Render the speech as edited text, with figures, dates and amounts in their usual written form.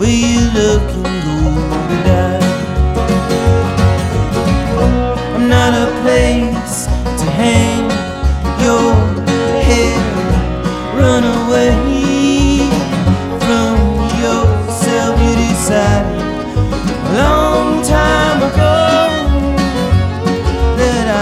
way you look and go to die. I'm not a place to hang